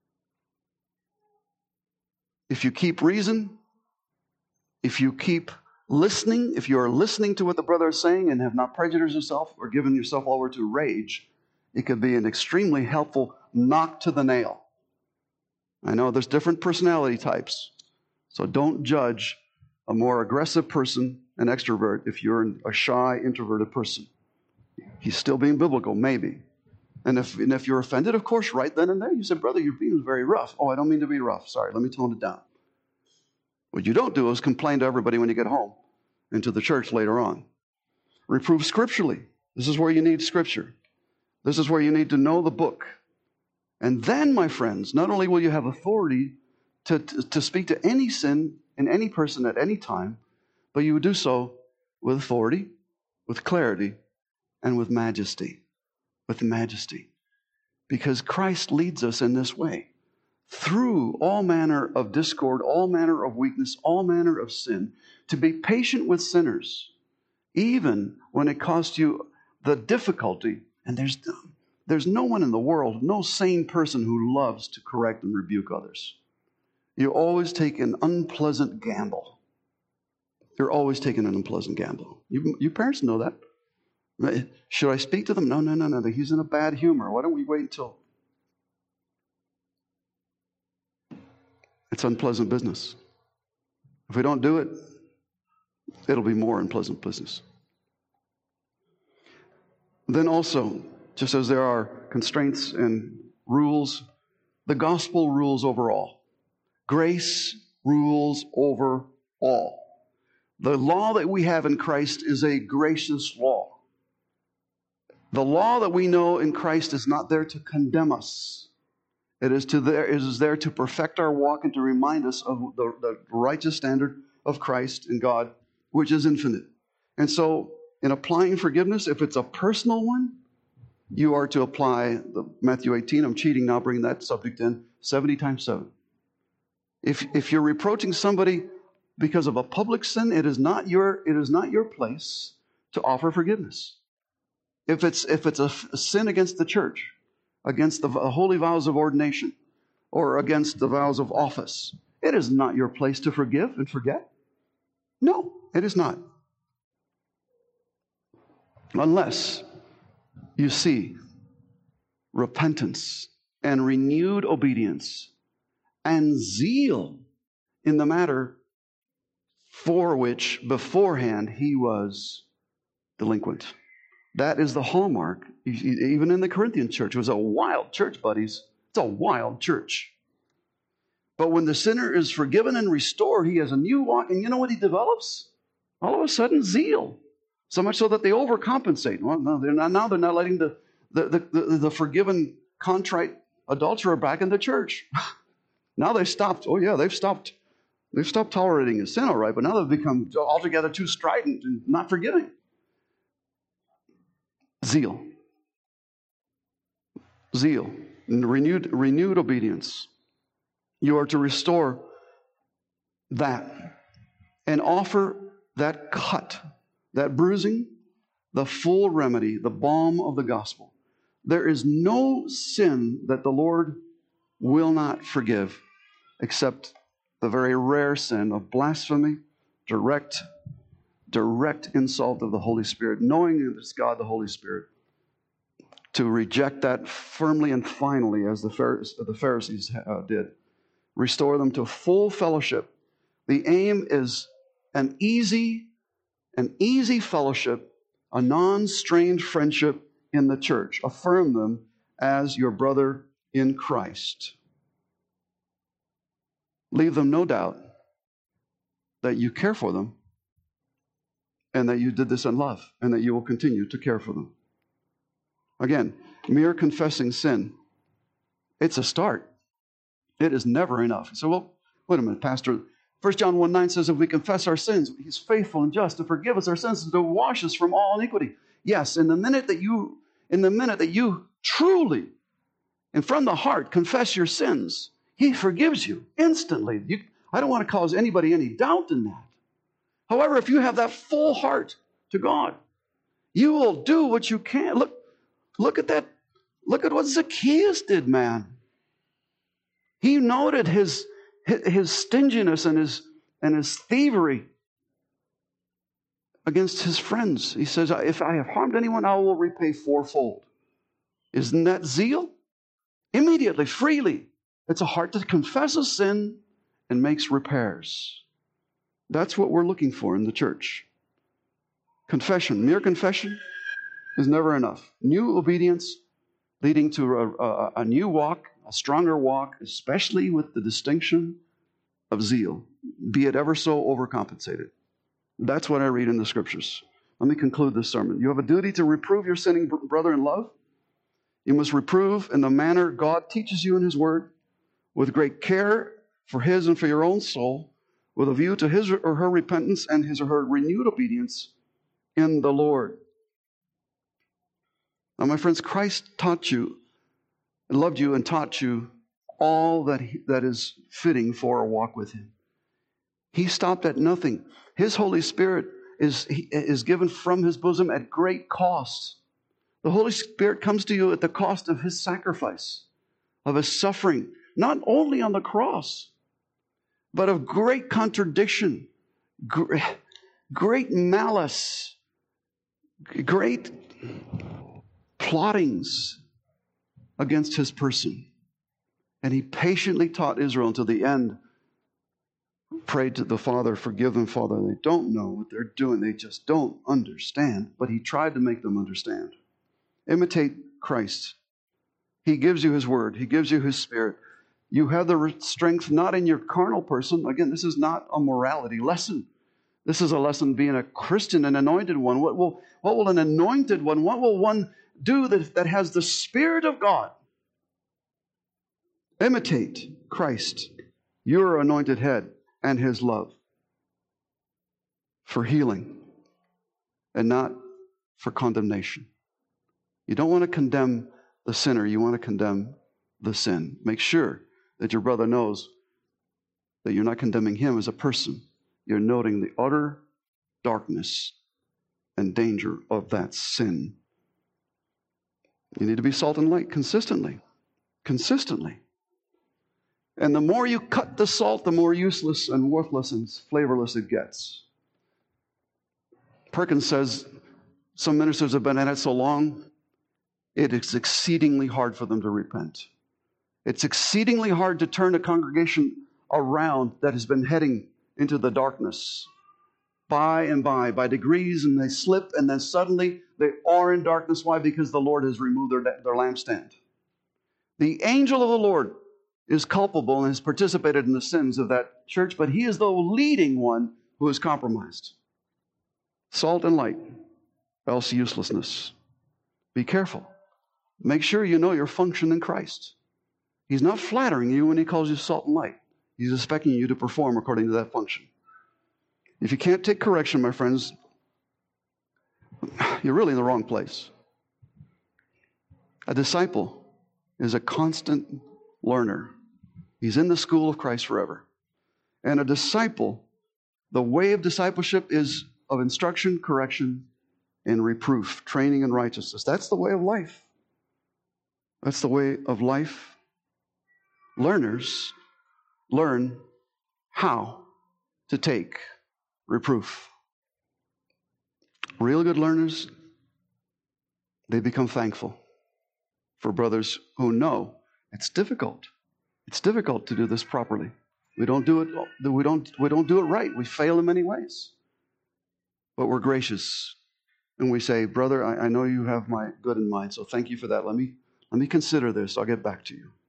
If you keep reason, if you keep listening, if you are listening to what the brother is saying and have not prejudiced yourself or given yourself over to rage, it could be an extremely helpful knock to the nail. I know there's different personality types, so don't judge a more aggressive person, an extrovert, if you're a shy, introverted person. He's still being biblical, maybe. And if you're offended, of course, right then and there, you say, brother, you're being very rough. Oh, I don't mean to be rough. Sorry, let me tone it down. What you don't do is complain to everybody when you get home and to the church later on. Reprove scripturally. This is where you need Scripture. This is where you need to know the book. And then, my friends, not only will you have authority to speak to any sin in any person at any time, but you would do so with authority, with clarity, and with majesty. With majesty. Because Christ leads us in this way. Through all manner of discord, all manner of weakness, all manner of sin, to be patient with sinners, even when it costs you the difficulty. And there's no one in the world, no sane person who loves to correct and rebuke others. You always take an unpleasant gamble. You're always taking an unpleasant gamble. You parents know that. Should I speak to them? No. He's in a bad humor. Why don't we wait until... It's unpleasant business. If we don't do it, it'll be more unpleasant business. Then also, just as there are constraints and rules, the gospel rules over all. Grace rules over all. The law that we have in Christ is a gracious law. The law that we know in Christ is not there to condemn us. It is there to perfect our walk and to remind us of the righteous standard of Christ and God, which is infinite. And so, in applying forgiveness, if it's a personal one, you are to apply Matthew 18. I'm cheating now, bringing that subject in. 70 times 7. If you're reproaching somebody because of a public sin, it is not your place to offer forgiveness. If it's a sin against the church, against the holy vows of ordination, or against the vows of office, it is not your place to forgive and forget. No, it is not. Unless you see repentance and renewed obedience and zeal in the matter for which beforehand he was delinquent. That is the hallmark. Even in the Corinthian church, it was a wild church, buddies. It's a wild church. But when the sinner is forgiven and restored, he has a new walk, and you know what he develops? All of a sudden, zeal. So much so that they overcompensate. Well, no, they're not letting the forgiven, contrite adulterer back in the church. Now they've stopped. Oh yeah, they've stopped tolerating his sin, all right, but now they've become altogether too strident and not forgiving. Zeal, renewed obedience. You are to restore that and offer that cut, that bruising, the full remedy, the balm of the gospel. There is no sin that the Lord will not forgive except the very rare sin of blasphemy, direct insult of the Holy Spirit, knowing that it's God the Holy Spirit, to reject that firmly and finally as the Pharisees did. Restore them to full fellowship. The aim is an easy fellowship, a non-strained friendship in the church. Affirm them as your brother in Christ. Leave them no doubt that you care for them and that you did this in love and that you will continue to care for them. Again, mere confessing sin, it's a start. It is never enough. So, well, wait a minute, Pastor. 1 John 1:9 says, if we confess our sins, he's faithful and just to forgive us our sins and to wash us from all iniquity. Yes, in the minute that you truly and from the heart confess your sins, he forgives you instantly. I don't want to cause anybody any doubt in that. However, if you have that full heart to God, you will do what you can. Look at that. Look at what Zacchaeus did, man. He noted his stinginess and his thievery against his friends. He says, if I have harmed anyone, I will repay fourfold. Isn't that zeal? Immediately, freely. It's a heart that confesses sin and makes repairs. That's what we're looking for in the church. Confession, mere confession is never enough. New obedience leading to a new walk, a stronger walk, especially with the distinction of zeal, be it ever so overcompensated. That's what I read in the scriptures. Let me conclude this sermon. You have a duty to reprove your sinning brother in love. You must reprove in the manner God teaches you in his word, with great care for his and for your own soul, with a view to his or her repentance and his or her renewed obedience in the Lord. Now, my friends, Christ taught you, loved you, and taught you all that is fitting for a walk with him. He stopped at nothing. His Holy Spirit is given from his bosom at great cost. The Holy Spirit comes to you at the cost of his sacrifice, of his suffering, not only on the cross, but of great contradiction, great malice, great plottings against his person. And he patiently taught Israel until the end, prayed to the Father, forgive them, Father. They don't know what they're doing. They just don't understand. But he tried to make them understand. Imitate Christ. He gives you his word. He gives you his spirit. You have the strength not in your carnal person. Again, this is not a morality lesson. This is a lesson being a Christian, an anointed one. What will an anointed one, what will one do that has the Spirit of God? Imitate Christ, your anointed head, and his love for healing and not for condemnation. You don't want to condemn the sinner. You want to condemn the sin. Make sure that your brother knows that you're not condemning him as a person. You're noting the utter darkness and danger of that sin. You need to be salt and light consistently. Consistently. And the more you cut the salt, the more useless and worthless and flavorless it gets. Perkins says some ministers have been at it so long, it is exceedingly hard for them to repent. It's exceedingly hard to turn a congregation around that has been heading into the darkness by degrees, and they slip, and then suddenly they are in darkness. Why? Because the Lord has removed their lampstand. The angel of the Lord is culpable and has participated in the sins of that church, but he is the leading one who is compromised. Salt and light, else uselessness. Be careful. Make sure you know your function in Christ. He's not flattering you when he calls you salt and light. He's expecting you to perform according to that function. If you can't take correction, my friends, you're really in the wrong place. A disciple is a constant learner. He's in the school of Christ forever. And a disciple, the way of discipleship is of instruction, correction, and reproof, training in righteousness. That's the way of life. That's the way of life. Learners learn how to take reproof. Real good learners, they become thankful for brothers who know it's difficult. It's difficult to do this properly. We don't do it. We don't do it right. We fail in many ways. But we're gracious, and we say, "Brother, I know you have my good in mind, so thank you for that. Let me consider this. I'll get back to you."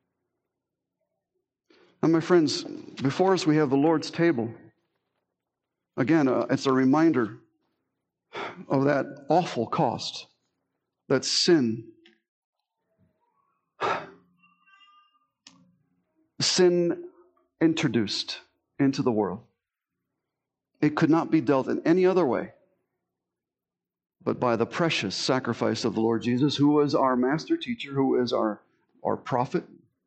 Now, my friends, before us we have the Lord's table. Again, it's a reminder of that awful cost that sin introduced into the world. It could not be dealt in any other way but by the precious sacrifice of the Lord Jesus, who was our master teacher, who is our prophet.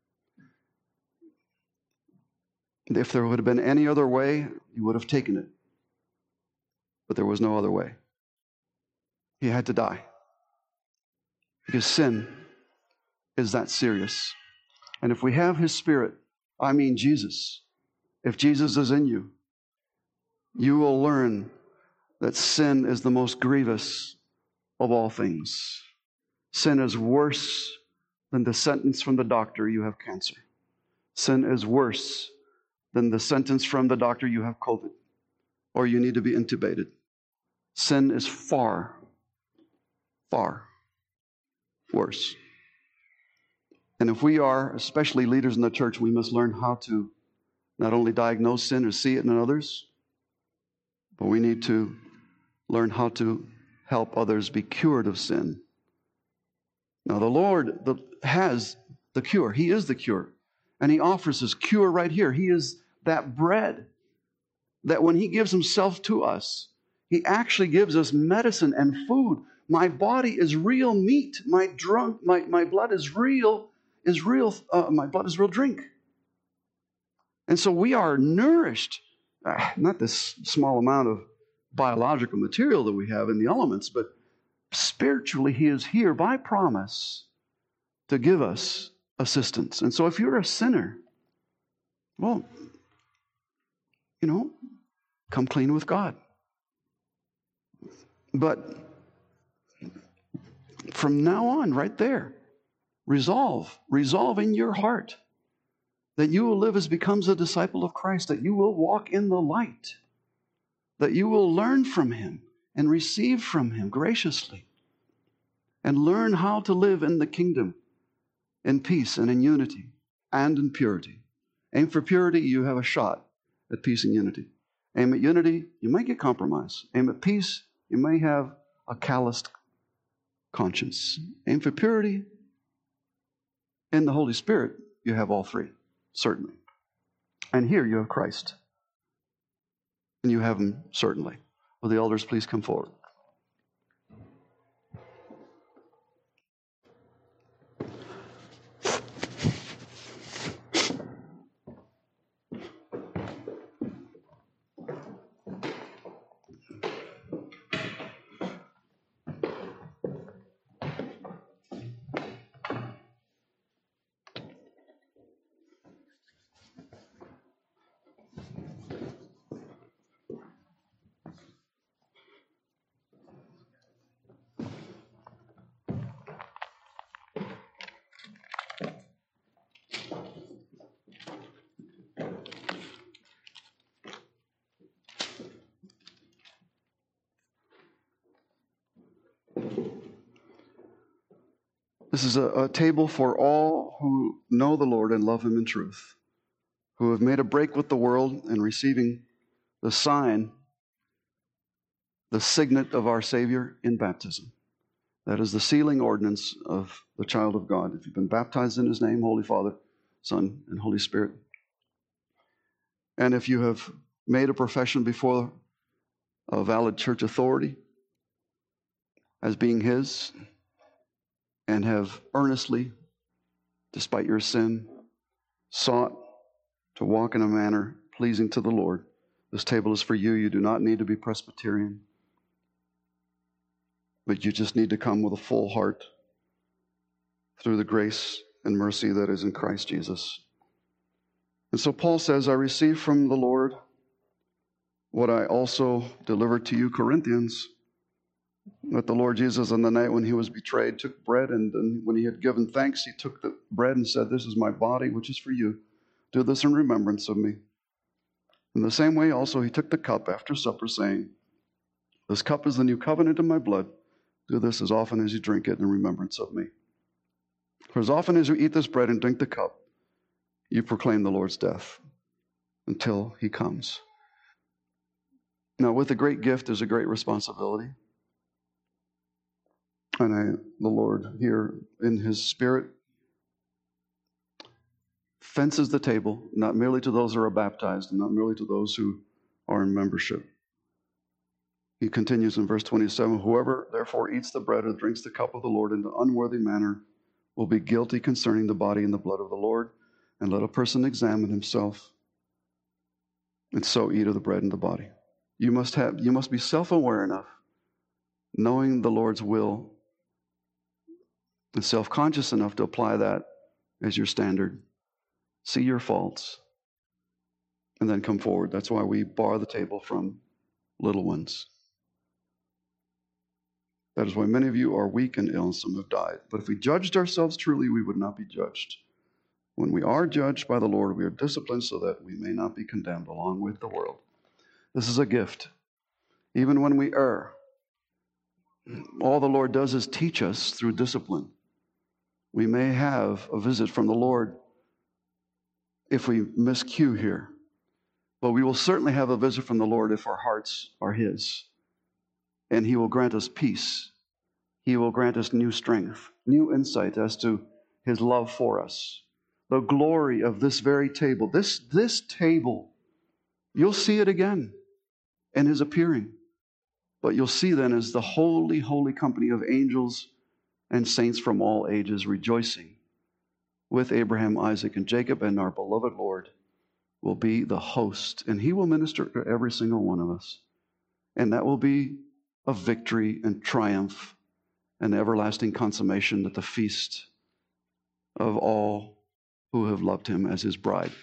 If there would have been any other way, he would have taken it. But there was no other way. He had to die. Because sin is that serious. And if we have his Spirit, I mean Jesus, if Jesus is in you, you will learn that sin is the most grievous of all things. Sin is worse than the sentence from the doctor, "You have cancer." Sin is worse than the sentence from the doctor, "You have COVID," or "You need to be intubated." Sin is far, far worse. And if we are, especially leaders in the church, we must learn how to not only diagnose sin or see it in others, but we need to learn how to help others be cured of sin. Now, the Lord has the cure. He is the cure. And he offers us cure right here. He is that bread that when he gives himself to us, he actually gives us medicine and food. My body is real meat. My blood is real. My blood is real drink. And so we are nourished, not this small amount of biological material that we have in the elements, but spiritually he is here by promise to give us assistance. And so if you're a sinner, well, come clean with God. But from now on, right there, resolve in your heart that you will live as becomes a disciple of Christ, that you will walk in the light, that you will learn from him and receive from him graciously, and learn how to live in the kingdom in peace and in unity and in purity. Aim for purity, you have a shot at peace and unity. Aim at unity, you might get compromise. Aim at peace, you may have a calloused conscience. Aim for purity, in the Holy Spirit, you have all three, certainly. And here you have Christ. And you have him, certainly. Will the elders please come forward? This is a table for all who know the Lord and love Him in truth, who have made a break with the world and receiving the sign, the signet of our Savior in baptism. That is the sealing ordinance of the child of God. If you've been baptized in His name, Holy Father, Son, and Holy Spirit. And if you have made a profession before a valid church authority as being His, and have earnestly, despite your sin, sought to walk in a manner pleasing to the Lord, this table is for you. You do not need to be Presbyterian, but you just need to come with a full heart through the grace and mercy that is in Christ Jesus. And so Paul says, I received from the Lord what I also delivered to you, Corinthians, that the Lord Jesus, on the night when He was betrayed, took bread, and then when He had given thanks, He took the bread and said, this is my body, which is for you. Do this in remembrance of me. In the same way also He took the cup after supper, saying, this cup is the new covenant in my blood. Do this as often as you drink it in remembrance of me. For as often as you eat this bread and drink the cup, you proclaim the Lord's death until He comes. Now, with a great gift is a great responsibility. And the Lord here in His Spirit fences the table, not merely to those who are baptized and not merely to those who are in membership. He continues in verse 27, whoever therefore eats the bread or drinks the cup of the Lord in an unworthy manner will be guilty concerning the body and the blood of the Lord. And let a person examine himself, and so eat of the bread and the body. You must be self-aware enough, knowing the Lord's will, and self-conscious enough to apply that as your standard. See your faults, and then come forward. That's why we bar the table from little ones. That is why many of you are weak and ill, and some have died. But if we judged ourselves truly, we would not be judged. When we are judged by the Lord, we are disciplined so that we may not be condemned along with the world. This is a gift. Even when we err, all the Lord does is teach us through discipline. We may have a visit from the Lord if we miscue here, but we will certainly have a visit from the Lord if our hearts are His. And He will grant us peace. He will grant us new strength, new insight as to His love for us. The glory of this very table, this table, you'll see it again in His appearing. But you'll see then as the holy, holy company of angels and saints from all ages rejoicing with Abraham, Isaac, and Jacob, and our beloved Lord will be the host, and He will minister to every single one of us. And that will be a victory and triumph and everlasting consummation at the feast of all who have loved Him as His bride.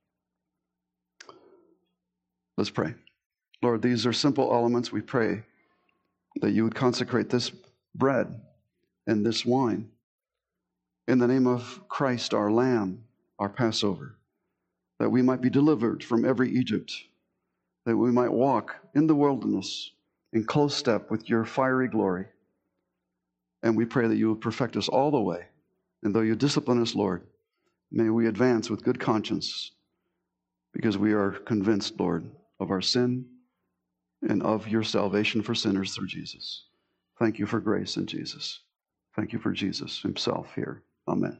Let's pray. Lord, these are simple elements. We pray that You would consecrate this bread and this wine in the name of Christ, our Lamb, our Passover, that we might be delivered from every Egypt, that we might walk in the wilderness in close step with Your fiery glory. And we pray that You will perfect us all the way. And though You discipline us, Lord, may we advance with good conscience, because we are convinced, Lord, of our sin and of Your salvation for sinners through Jesus. Thank You for grace in Jesus. Thank You for Jesus Himself here. Amen.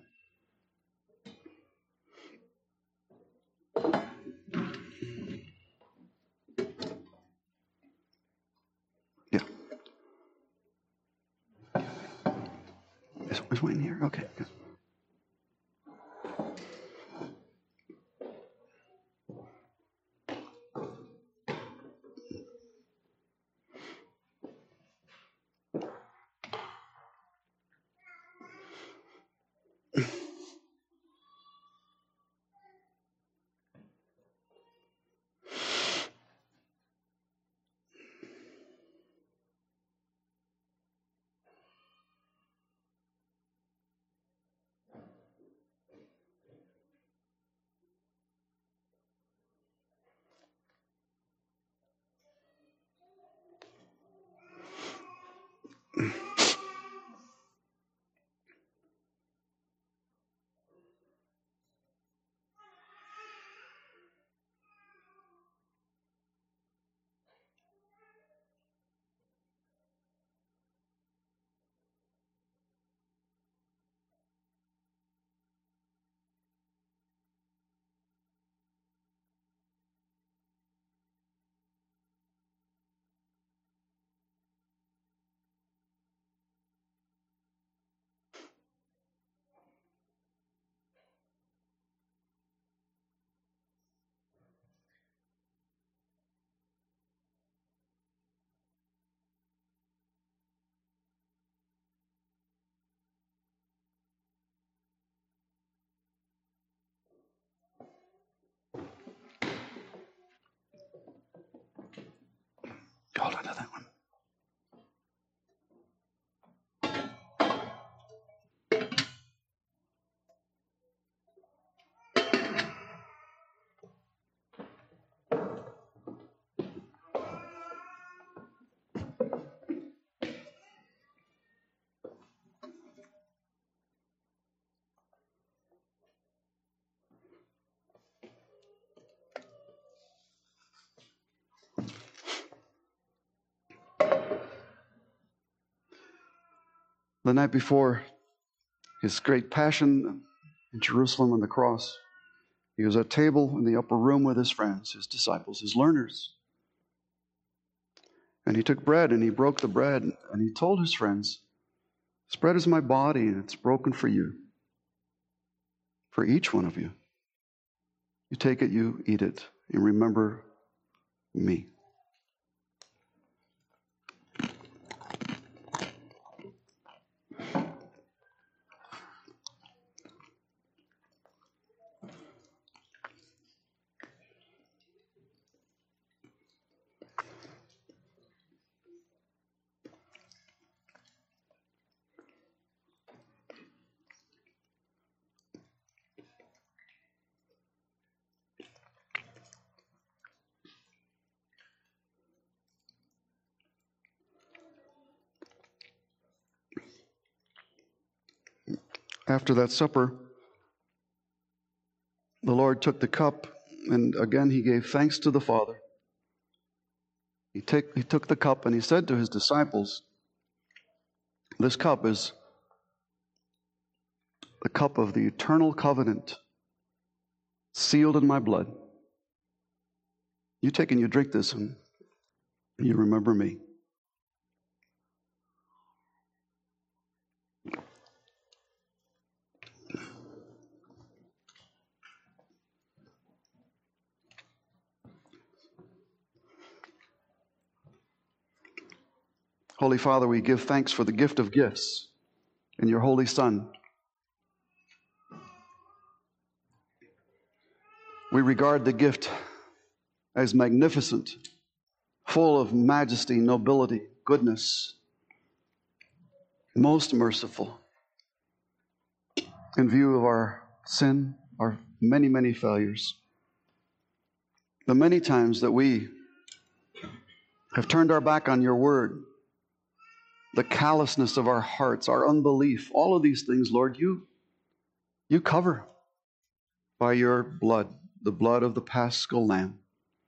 Yeah. Is Wayne here? Okay. Good. The night before his great passion in Jerusalem on the cross, he was at table in the upper room with his friends, his disciples, his learners. And he took bread and he broke the bread and he told his friends, "This bread is my body and it's broken for you, for each one of you. You take it, you eat it, and remember me." After that supper, the Lord took the cup, and again he gave thanks to the Father. He took the cup and he said to his disciples, "This cup is the cup of the eternal covenant, sealed in my blood. You take and you drink this and you remember me." Holy Father, we give thanks for the gift of gifts in your Holy Son. We regard the gift as magnificent, full of majesty, nobility, goodness, most merciful. In view of our sin, our many, many failures, the many times that we have turned our back on your word, the callousness of our hearts, our unbelief, all of these things, Lord, you cover by your blood, the blood of the Paschal Lamb.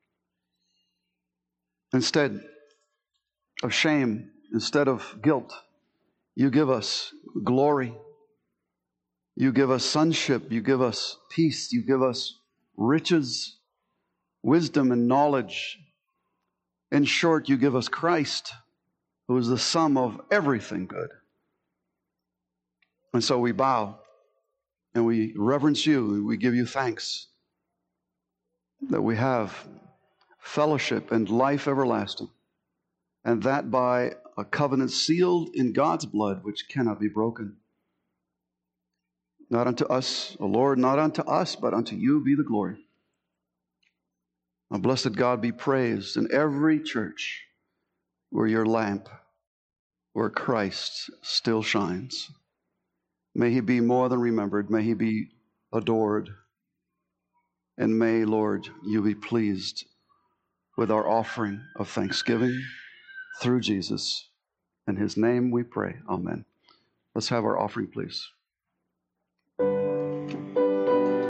Instead of shame, instead of guilt, you give us glory. You give us sonship. You give us peace. You give us riches, wisdom, and knowledge. In short, you give us Christ, who is the sum of everything good. And so we bow and we reverence you. We give you thanks that we have fellowship and life everlasting, and that by a covenant sealed in God's blood, which cannot be broken. Not unto us, O Lord, not unto us, but unto you be the glory. Now, blessed God, be praised in every church where your lamp, where Christ still shines. May he be more than remembered. May he be adored. And may, Lord, you be pleased with our offering of thanksgiving through Jesus. In his name we pray. Amen. Let's have our offering, please.